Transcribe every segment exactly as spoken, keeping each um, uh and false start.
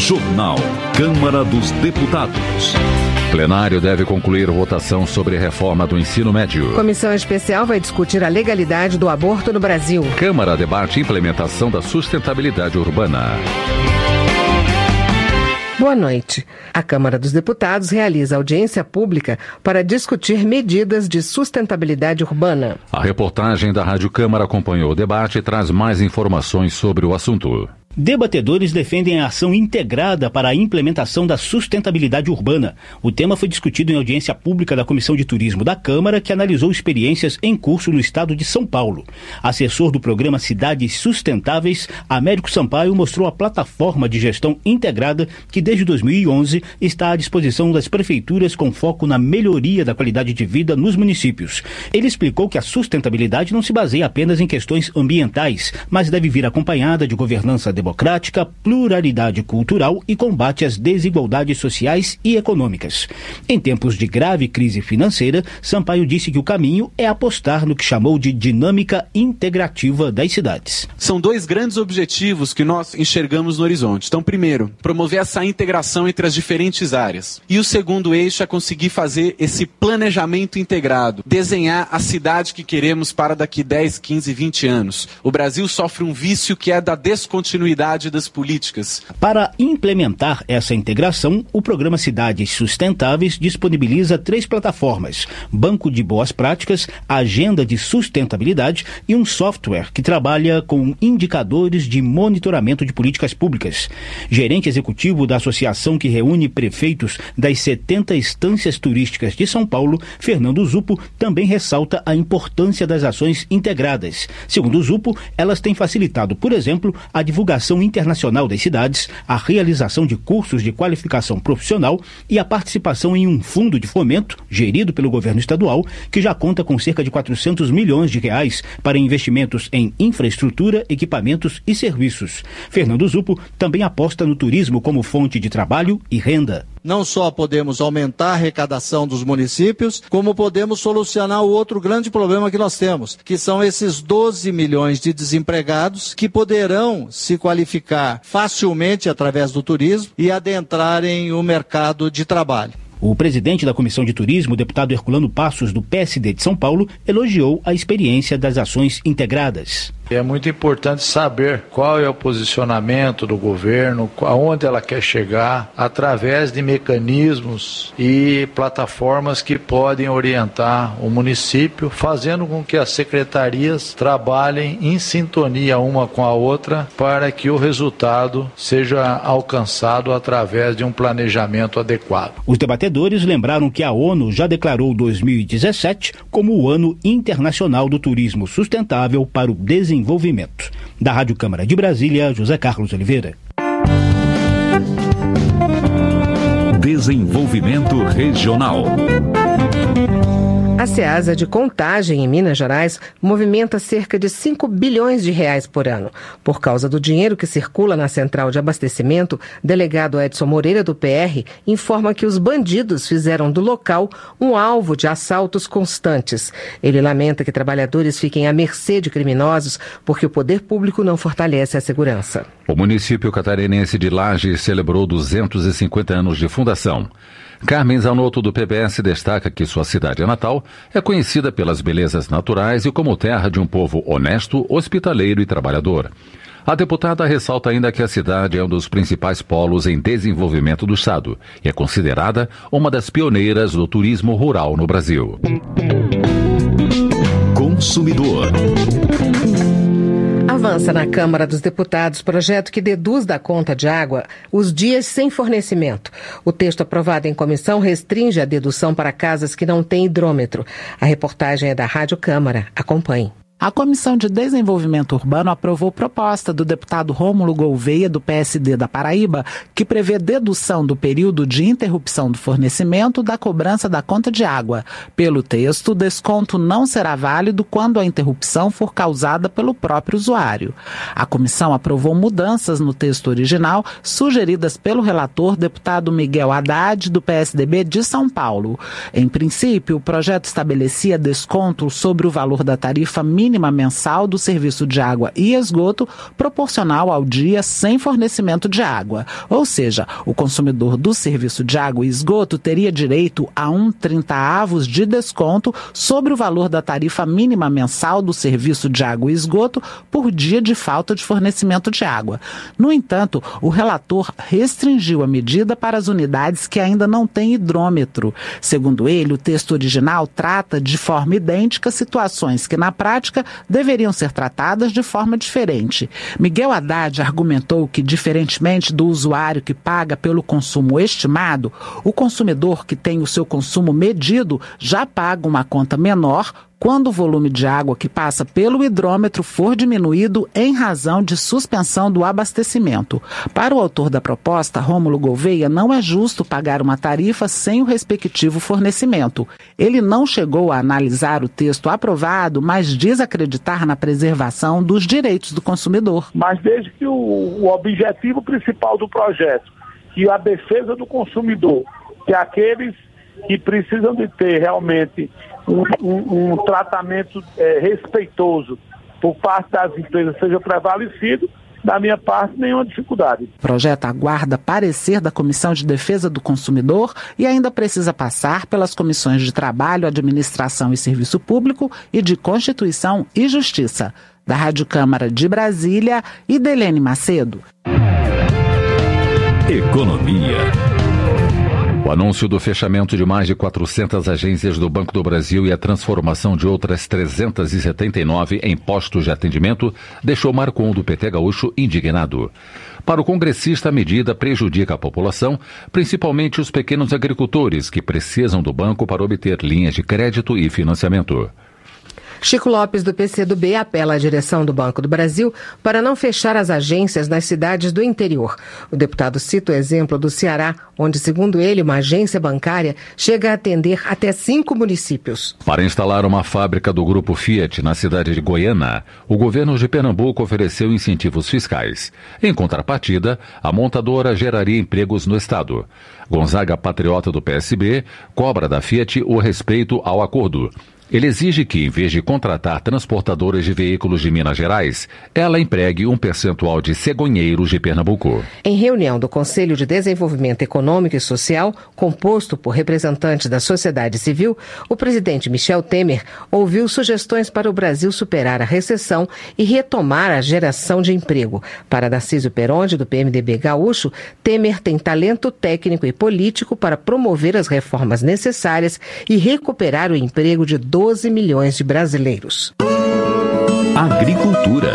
Jornal Câmara dos Deputados. Plenário deve concluir votação sobre reforma do ensino médio. Comissão especial vai discutir a legalidade do aborto no Brasil. Câmara debate implementação da sustentabilidade urbana. Boa noite. A Câmara dos Deputados realiza audiência pública para discutir medidas de sustentabilidade urbana. A reportagem da Rádio Câmara acompanhou o debate e traz mais informações sobre o assunto. Debatedores defendem a ação integrada para a implementação da sustentabilidade urbana. O tema foi discutido em audiência pública da Comissão de Turismo da Câmara, que analisou experiências em curso no estado de São Paulo. Assessor do programa Cidades Sustentáveis, Américo Sampaio mostrou a plataforma de gestão integrada que desde dois mil e onze está à disposição das prefeituras com foco na melhoria da qualidade de vida nos municípios. Ele explicou que a sustentabilidade não se baseia apenas em questões ambientais, mas deve vir acompanhada de governança democrática, democrática, pluralidade cultural e combate às desigualdades sociais e econômicas. Em tempos de grave crise financeira, Sampaio disse que o caminho é apostar no que chamou de dinâmica integrativa das cidades. São dois grandes objetivos que nós enxergamos no horizonte. Então, primeiro, promover essa integração entre as diferentes áreas. E o segundo eixo é conseguir fazer esse planejamento integrado, desenhar a cidade que queremos para daqui dez, quinze, vinte anos. O Brasil sofre um vício que é da descontinuidade das políticas. Para implementar essa integração, o programa Cidades Sustentáveis disponibiliza três plataformas: Banco de Boas Práticas, Agenda de Sustentabilidade e um software que trabalha com indicadores de monitoramento de políticas públicas. Gerente executivo da associação que reúne prefeitos das setenta estâncias turísticas de São Paulo, Fernando Zupo, também ressalta a importância das ações integradas. Segundo o Zupo, elas têm facilitado, por exemplo, a divulgação internacional das cidades, a realização de cursos de qualificação profissional e a participação em um fundo de fomento, gerido pelo governo estadual, que já conta com cerca de quatrocentos milhões de reais para investimentos em infraestrutura, equipamentos e serviços. Fernando Zupo também aposta no turismo como fonte de trabalho e renda. Não só podemos aumentar a arrecadação dos municípios, como podemos solucionar o outro grande problema que nós temos, que são esses doze milhões de desempregados que poderão se qualificar facilmente através do turismo e adentrarem o mercado de trabalho. O presidente da Comissão de Turismo, o deputado Herculano Passos, do P S D de São Paulo, elogiou a experiência das ações integradas. É muito importante saber qual é o posicionamento do governo, aonde ela quer chegar, através de mecanismos e plataformas que podem orientar o município, fazendo com que as secretarias trabalhem em sintonia uma com a outra para que o resultado seja alcançado através de um planejamento adequado. Os debatedores lembraram que a ONU já declarou dois mil e dezessete como o Ano Internacional do Turismo Sustentável para o Desenvolvimento. Desenvolvimento. Da Rádio Câmara de Brasília, José Carlos Oliveira. Desenvolvimento Regional. A Ceasa de Contagem, em Minas Gerais, movimenta cerca de cinco bilhões de reais por ano. Por causa do dinheiro que circula na central de abastecimento, delegado Edson Moreira, do P R, informa que os bandidos fizeram do local um alvo de assaltos constantes. Ele lamenta que trabalhadores fiquem à mercê de criminosos porque o poder público não fortalece a segurança. O município catarinense de Lages celebrou duzentos e cinquenta anos de fundação. Carmen Zanotto, do P B S, destaca que sua cidade natal é conhecida pelas belezas naturais e como terra de um povo honesto, hospitaleiro e trabalhador. A deputada ressalta ainda que a cidade é um dos principais polos em desenvolvimento do estado e é considerada uma das pioneiras do turismo rural no Brasil. Consumidor. Avança na Câmara dos Deputados projeto que deduz da conta de água os dias sem fornecimento. O texto aprovado em comissão restringe a dedução para casas que não têm hidrômetro. A reportagem é da Rádio Câmara. Acompanhe. A Comissão de Desenvolvimento Urbano aprovou proposta do deputado Rômulo Gouveia, do P S D da Paraíba, que prevê dedução do período de interrupção do fornecimento da cobrança da conta de água. Pelo texto, o desconto não será válido quando a interrupção for causada pelo próprio usuário. A comissão aprovou mudanças no texto original, sugeridas pelo relator, deputado Miguel Haddad, do P S D B de São Paulo. Em princípio, o projeto estabelecia desconto sobre o valor da tarifa mínima mínima mensal do serviço de água e esgoto proporcional ao dia sem fornecimento de água. Ou seja, o consumidor do serviço de água e esgoto teria direito a um trintaavos de desconto sobre o valor da tarifa mínima mensal do serviço de água e esgoto por dia de falta de fornecimento de água. No entanto, o relator restringiu a medida para as unidades que ainda não têm hidrômetro. Segundo ele, o texto original trata de forma idêntica situações que, na prática, deveriam ser tratadas de forma diferente. Miguel Haddad argumentou que, diferentemente do usuário que paga pelo consumo estimado, o consumidor que tem o seu consumo medido já paga uma conta menor quando o volume de água que passa pelo hidrômetro for diminuído em razão de suspensão do abastecimento. Para o autor da proposta, Rômulo Gouveia, não é justo pagar uma tarifa sem o respectivo fornecimento. Ele não chegou a analisar o texto aprovado, mas diz acreditar na preservação dos direitos do consumidor. Mas desde que o, o objetivo principal do projeto, que a defesa do consumidor, que aqueles que precisam de ter realmente um, um, um tratamento é, respeitoso por parte das empresas seja prevalecido, da minha parte, nenhuma dificuldade. O projeto aguarda parecer da Comissão de Defesa do Consumidor e ainda precisa passar pelas comissões de Trabalho, Administração e Serviço Público e de Constituição e Justiça. Da Rádio Câmara de Brasília, Idelene Macedo. Economia. O anúncio do fechamento de mais de quatrocentas agências do Banco do Brasil e a transformação de outras trezentas e setenta e nove em postos de atendimento deixou Marcon do P T Gaúcho indignado. Para o congressista, a medida prejudica a população, principalmente os pequenos agricultores que precisam do banco para obter linhas de crédito e financiamento. Chico Lopes, do P C do B, apela à direção do Banco do Brasil para não fechar as agências nas cidades do interior. O deputado cita o exemplo do Ceará, onde, segundo ele, uma agência bancária chega a atender até cinco municípios. Para instalar uma fábrica do grupo Fiat na cidade de Goiânia, o governo de Pernambuco ofereceu incentivos fiscais. Em contrapartida, a montadora geraria empregos no estado. Gonzaga, patriota do P S B, cobra da Fiat o respeito ao acordo. Ele exige que, em vez de contratar transportadoras de veículos de Minas Gerais, ela empregue um percentual de cegonheiros de Pernambuco. Em reunião do Conselho de Desenvolvimento Econômico e Social, composto por representantes da sociedade civil, o presidente Michel Temer ouviu sugestões para o Brasil superar a recessão e retomar a geração de emprego. Para Narciso Peronde, do P M D B gaúcho, Temer tem talento técnico e político para promover as reformas necessárias e recuperar o emprego de doze milhões de brasileiros. Agricultura.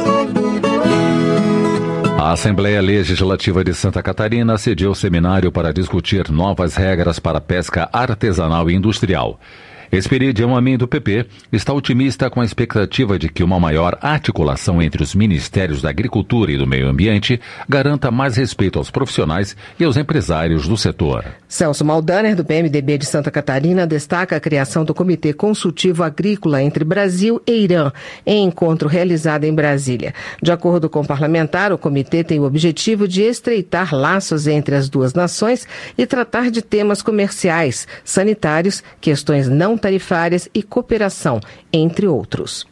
A Assembleia Legislativa de Santa Catarina sediou seminário para discutir novas regras para pesca artesanal e industrial. Esperidião Amin, do P P, está otimista com a expectativa de que uma maior articulação entre os Ministérios da Agricultura e do Meio Ambiente garanta mais respeito aos profissionais e aos empresários do setor. Celso Maldaner, do P M D B de Santa Catarina, destaca a criação do Comitê Consultivo Agrícola entre Brasil e Irã, em encontro realizado em Brasília. De acordo com o parlamentar, o comitê tem o objetivo de estreitar laços entre as duas nações e tratar de temas comerciais, sanitários, questões não tarifárias e cooperação, entre outros.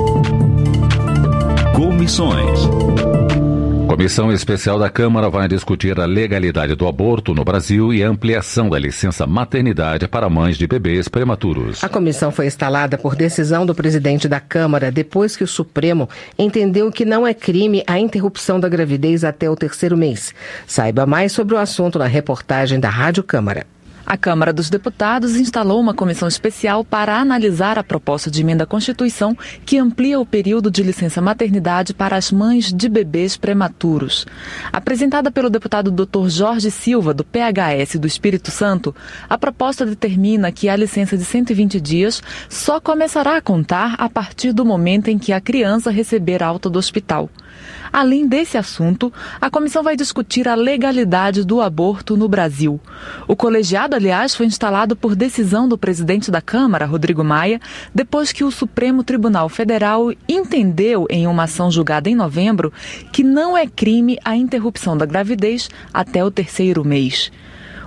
Comissões. Comissão Especial da Câmara vai discutir a legalidade do aborto no Brasil e a ampliação da licença maternidade para mães de bebês prematuros. A comissão foi instalada por decisão do presidente da Câmara depois que o Supremo entendeu que não é crime a interrupção da gravidez até o terceiro mês. Saiba mais sobre o assunto na reportagem da Rádio Câmara. A Câmara dos Deputados instalou uma comissão especial para analisar a proposta de emenda à Constituição que amplia o período de licença maternidade para as mães de bebês prematuros. Apresentada pelo deputado doutor Jorge Silva, do P H S do Espírito Santo, a proposta determina que a licença de cento e vinte dias só começará a contar a partir do momento em que a criança receber alta do hospital. Além desse assunto, a comissão vai discutir a legalidade do aborto no Brasil. O colegiado, aliás, foi instalado por decisão do presidente da Câmara, Rodrigo Maia, depois que o Supremo Tribunal Federal entendeu, em uma ação julgada em novembro, que não é crime a interrupção da gravidez até o terceiro mês.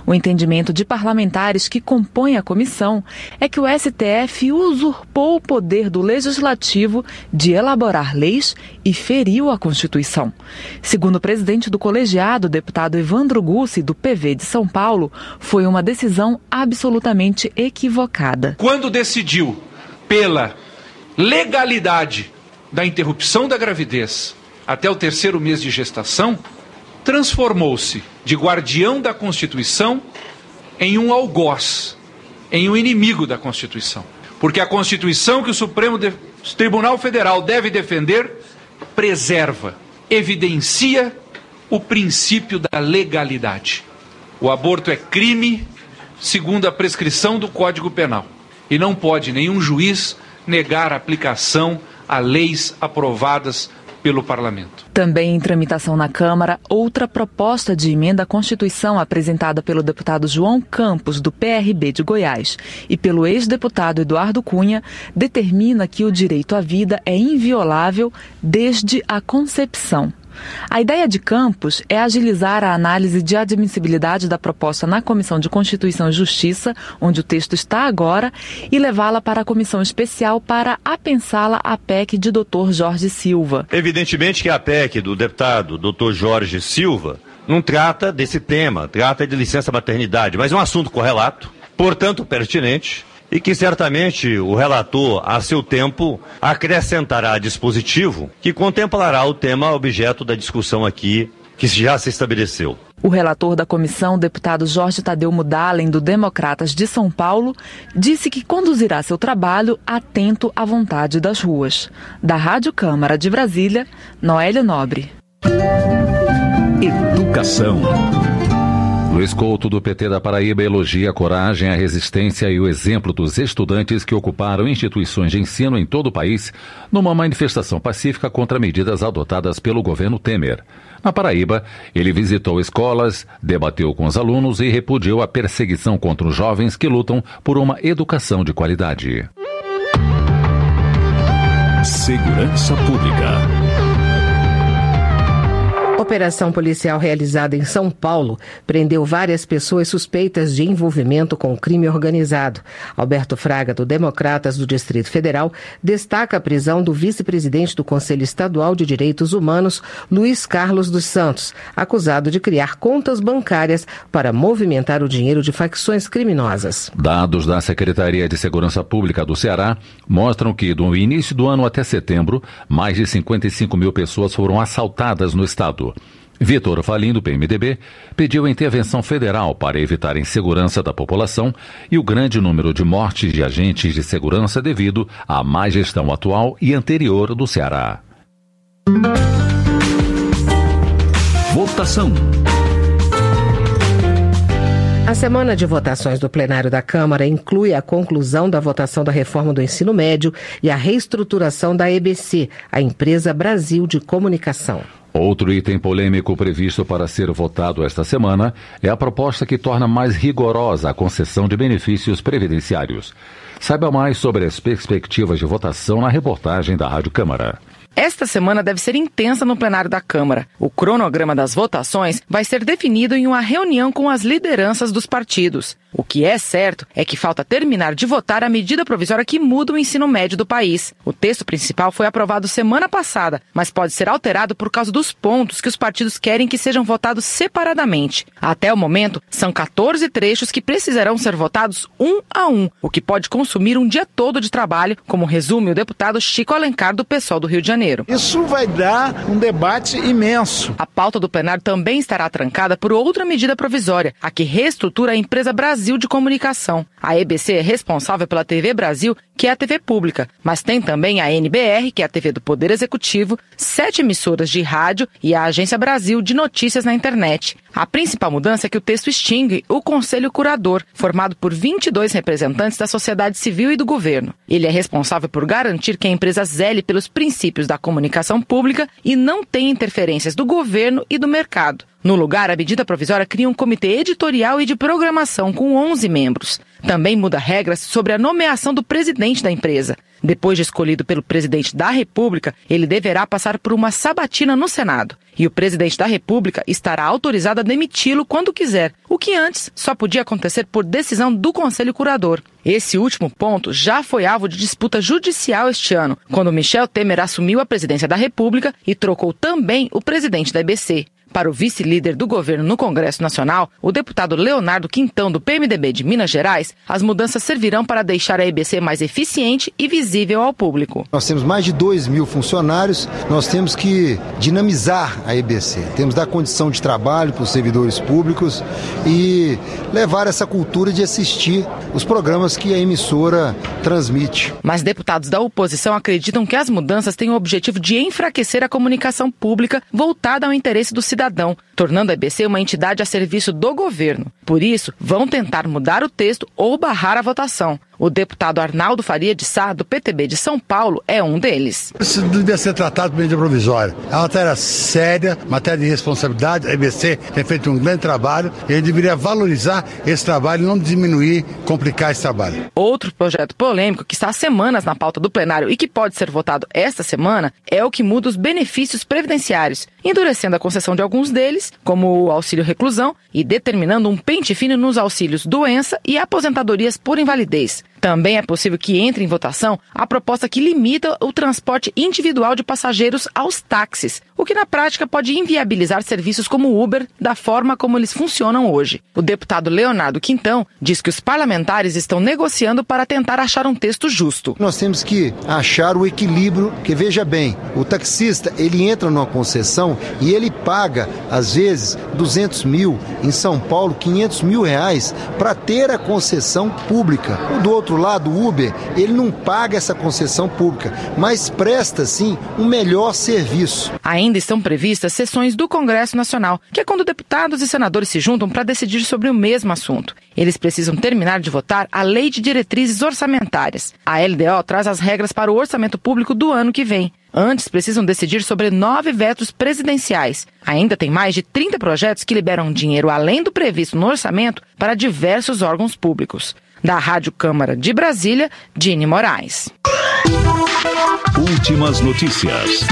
O entendimento de parlamentares que compõem a comissão é que o S T F usurpou o poder do Legislativo de elaborar leis e feriu a Constituição. Segundo o presidente do colegiado, o deputado Evandro Gussi, do P V de São Paulo, foi uma decisão absolutamente equivocada. Quando decidiu pela legalidade da interrupção da gravidez até o terceiro mês de gestação, transformou-se de guardião da Constituição em um algoz, em um inimigo da Constituição. Porque a Constituição que o Supremo de... Tribunal Federal deve defender preserva, evidencia o princípio da legalidade. O aborto é crime segundo a prescrição do Código Penal e não pode nenhum juiz negar a aplicação a leis aprovadas pelo Parlamento. Também em tramitação na Câmara, outra proposta de emenda à Constituição apresentada pelo deputado João Campos, do P R B de Goiás, e pelo ex-deputado Eduardo Cunha, determina que o direito à vida é inviolável desde a concepção. A ideia de Campos é agilizar a análise de admissibilidade da proposta na Comissão de Constituição e Justiça, onde o texto está agora, e levá-la para a comissão especial para apensá-la à P E C de doutor Jorge Silva. Evidentemente que a P E C do deputado doutor Jorge Silva não trata desse tema, trata de licença maternidade, mas é um assunto correlato, portanto pertinente, e que certamente o relator, a seu tempo, acrescentará dispositivo que contemplará o tema objeto da discussão aqui, que já se estabeleceu. O relator da comissão, deputado Jorge Tadeu Mudalen, do Democratas de São Paulo, disse que conduzirá seu trabalho atento à vontade das ruas. Da Rádio Câmara de Brasília, Noélia Nobre. Educação. Luiz Couto, do P T da Paraíba, elogia a coragem, a resistência e o exemplo dos estudantes que ocuparam instituições de ensino em todo o país numa manifestação pacífica contra medidas adotadas pelo governo Temer. Na Paraíba, ele visitou escolas, debateu com os alunos e repudiou a perseguição contra os jovens que lutam por uma educação de qualidade. Segurança Pública. Operação policial realizada em São Paulo prendeu várias pessoas suspeitas de envolvimento com o crime organizado. Alberto Fraga, do Democratas do Distrito Federal, destaca a prisão do vice-presidente do Conselho Estadual de Direitos Humanos, Luiz Carlos dos Santos, acusado de criar contas bancárias para movimentar o dinheiro de facções criminosas. Dados da Secretaria de Segurança Pública do Ceará mostram que, do início do ano até setembro, mais de cinquenta e cinco mil pessoas foram assaltadas no estado. Vitor Falim, do P M D B, pediu intervenção federal para evitar a insegurança da população e o grande número de mortes de agentes de segurança devido à má gestão atual e anterior do Ceará. Votação. A semana de votações do plenário da Câmara inclui a conclusão da votação da reforma do ensino médio e a reestruturação da E B C, a Empresa Brasil de Comunicação. Outro item polêmico previsto para ser votado esta semana é a proposta que torna mais rigorosa a concessão de benefícios previdenciários. Saiba mais sobre as perspectivas de votação na reportagem da Rádio Câmara. Esta semana deve ser intensa no plenário da Câmara. O cronograma das votações vai ser definido em uma reunião com as lideranças dos partidos. O que é certo é que falta terminar de votar a medida provisória que muda o ensino médio do país. O texto principal foi aprovado semana passada, mas pode ser alterado por causa dos pontos que os partidos querem que sejam votados separadamente. Até o momento, são quatorze trechos que precisarão ser votados um a um, o que pode consumir um dia todo de trabalho, como resume o deputado Chico Alencar, do PSOL do Rio de Janeiro. Isso vai dar um debate imenso. A pauta do plenário também estará trancada por outra medida provisória, a que reestrutura a Empresa Brasil de Comunicação. A E B C é responsável pela T V Brasil, que é a T V pública, mas tem também a N B R, que é a T V do Poder Executivo, sete emissoras de rádio e a Agência Brasil de Notícias na Internet. A principal mudança é que o texto extingue o Conselho Curador, formado por vinte e dois representantes da sociedade civil e do governo. Ele é responsável por garantir que a empresa zele pelos princípios da comunicação pública e não tem interferências do governo e do mercado. No lugar, a medida provisória cria um comitê editorial e de programação com onze membros. Também muda regras sobre a nomeação do presidente da empresa. Depois de escolhido pelo presidente da República, ele deverá passar por uma sabatina no Senado. E o presidente da República estará autorizado a demiti-lo quando quiser, o que antes só podia acontecer por decisão do Conselho Curador. Esse último ponto já foi alvo de disputa judicial este ano, quando Michel Temer assumiu a presidência da República e trocou também o presidente da E B C. Para o vice-líder do governo no Congresso Nacional, o deputado Leonardo Quintão, do P M D B de Minas Gerais, as mudanças servirão para deixar a E B C mais eficiente e visível ao público. Nós temos mais de dois mil funcionários, nós temos que dinamizar a E B C, temos que dar condição de trabalho para os servidores públicos e levar essa cultura de assistir os programas que a emissora transmite. Mas deputados da oposição acreditam que as mudanças têm o objetivo de enfraquecer a comunicação pública voltada ao interesse do cidadão. Cidadão, tornando a E B C uma entidade a serviço do governo. Por isso, vão tentar mudar o texto ou barrar a votação. O deputado Arnaldo Faria de Sá, do P T B de São Paulo, é um deles. Isso devia ser tratado por medida provisória. É uma matéria séria, matéria de responsabilidade. A E B C tem feito um grande trabalho e ele deveria valorizar esse trabalho e não diminuir, complicar esse trabalho. Outro projeto polêmico que está há semanas na pauta do plenário e que pode ser votado esta semana é o que muda os benefícios previdenciários, endurecendo a concessão de alguns deles, como o auxílio reclusão, e determinando um pente fino nos auxílios doença e aposentadorias por invalidez. Também é possível que entre em votação a proposta que limita o transporte individual de passageiros aos táxis, o que na prática pode inviabilizar serviços como o Uber da forma como eles funcionam hoje. O deputado Leonardo Quintão diz que os parlamentares estão negociando para tentar achar um texto justo. Nós temos que achar o equilíbrio, que veja bem, o taxista ele entra numa concessão e ele paga, às vezes, duzentos mil, em São Paulo, quinhentos mil reais para ter a concessão pública. O do outro lado, o Uber, ele não paga essa concessão pública, mas presta, sim, um melhor serviço. Ainda estão previstas sessões do Congresso Nacional, que é quando deputados e senadores se juntam para decidir sobre o mesmo assunto. Eles precisam terminar de votar a Lei de Diretrizes Orçamentárias. A L D O traz as regras para o orçamento público do ano que vem. Antes, precisam decidir sobre nove vetos presidenciais. Ainda tem mais de trinta projetos que liberam dinheiro além do previsto no orçamento para diversos órgãos públicos. Da Rádio Câmara de Brasília, Dini Moraes. Últimas notícias.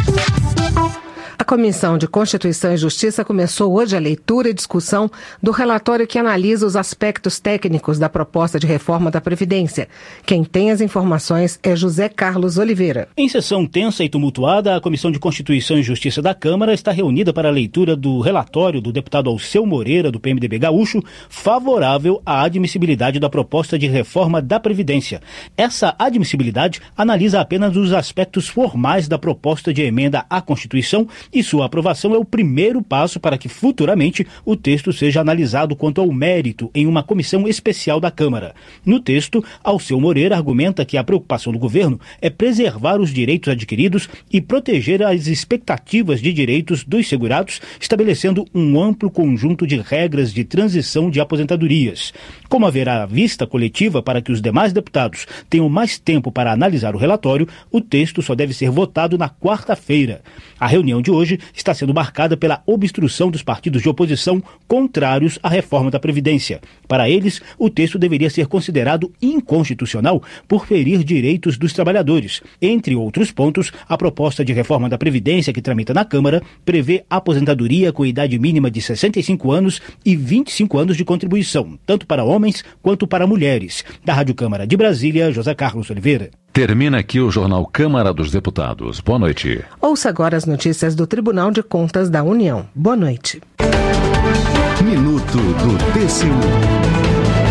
A Comissão de Constituição e Justiça começou hoje a leitura e discussão do relatório que analisa os aspectos técnicos da proposta de reforma da Previdência. Quem tem as informações é José Carlos Oliveira. Em sessão tensa e tumultuada, a Comissão de Constituição e Justiça da Câmara está reunida para a leitura do relatório do deputado Alceu Moreira, do P M D B gaúcho, favorável à admissibilidade da proposta de reforma da Previdência. Essa admissibilidade analisa apenas os aspectos formais da proposta de emenda à Constituição e sua aprovação é o primeiro passo para que futuramente o texto seja analisado quanto ao mérito em uma comissão especial da Câmara. No texto, Alceu Moreira argumenta que a preocupação do governo é preservar os direitos adquiridos e proteger as expectativas de direitos dos segurados, estabelecendo um amplo conjunto de regras de transição de aposentadorias. Como haverá vista coletiva para que os demais deputados tenham mais tempo para analisar o relatório, o texto só deve ser votado na quarta-feira. A reunião de hoje hoje está sendo marcada pela obstrução dos partidos de oposição contrários à reforma da Previdência. Para eles, o texto deveria ser considerado inconstitucional por ferir direitos dos trabalhadores. Entre outros pontos, a proposta de reforma da Previdência que tramita na Câmara prevê aposentadoria com idade mínima de sessenta e cinco anos e vinte e cinco anos de contribuição, tanto para homens quanto para mulheres. Da Rádio Câmara de Brasília, José Carlos Oliveira. Termina aqui o Jornal Câmara dos Deputados. Boa noite. Ouça agora as notícias do Tribunal de Contas da União. Boa noite. Minuto do T C U.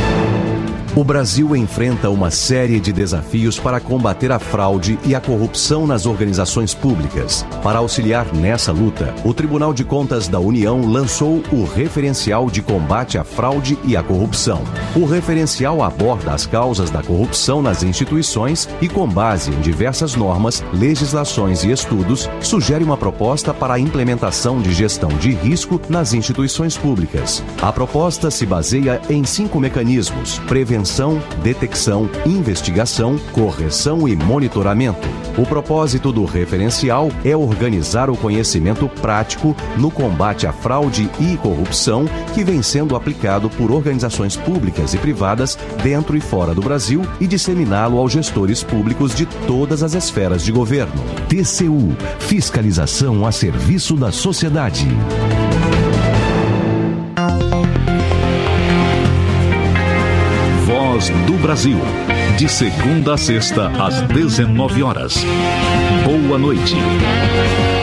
O Brasil enfrenta uma série de desafios para combater a fraude e a corrupção nas organizações públicas. Para auxiliar nessa luta, o Tribunal de Contas da União lançou o Referencial de Combate à Fraude e à Corrupção. O referencial aborda as causas da corrupção nas instituições e, com base em diversas normas, legislações e estudos, sugere uma proposta para a implementação de gestão de risco nas instituições públicas. A proposta se baseia em cinco mecanismos: prevenção, prevenção, detecção, investigação, correção e monitoramento. O propósito do referencial é organizar o conhecimento prático no combate à fraude e corrupção que vem sendo aplicado por organizações públicas e privadas dentro e fora do Brasil e disseminá-lo aos gestores públicos de todas as esferas de governo. T C U, fiscalização a serviço da sociedade. Voz do Brasil, de segunda a sexta às dezenove horas. Boa noite.